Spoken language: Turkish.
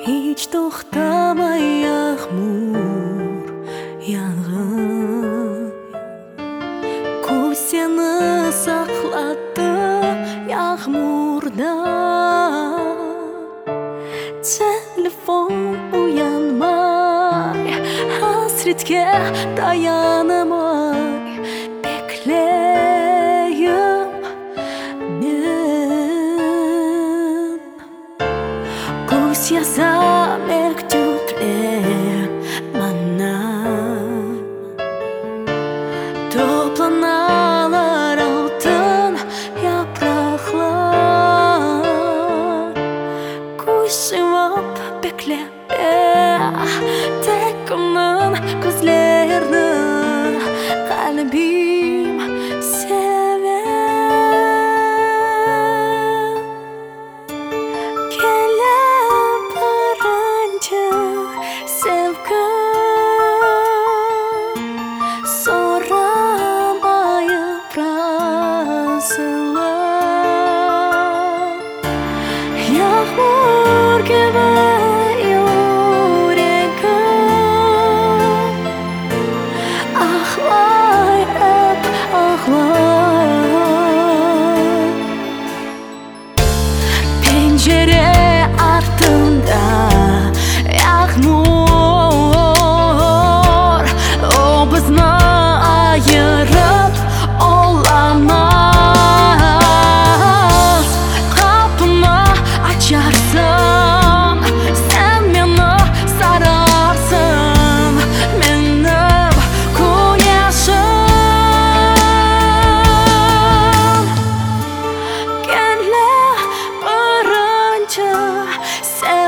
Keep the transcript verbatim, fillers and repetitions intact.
Hiç toxtamay yağmur yağır. Kuş seni sakladı yağmurda. Telefon uyanmay, hasretke dayanamay bekleyim ben. Kuş yazar mektuplar bana, toplanalar altın yapraklar. Kuş cevap bekle, tek onun gözlerini kalbim sever. Gelip varınca sevgim, soramayıp razılar. Yağmur gibi yüreğim ağlar, hep ağlar. Pencere ardında yağmur, o bizni ayırıp olamaz. Kapını açarsın, sen beni sararsın, benim güneşim. Gelip varınca sen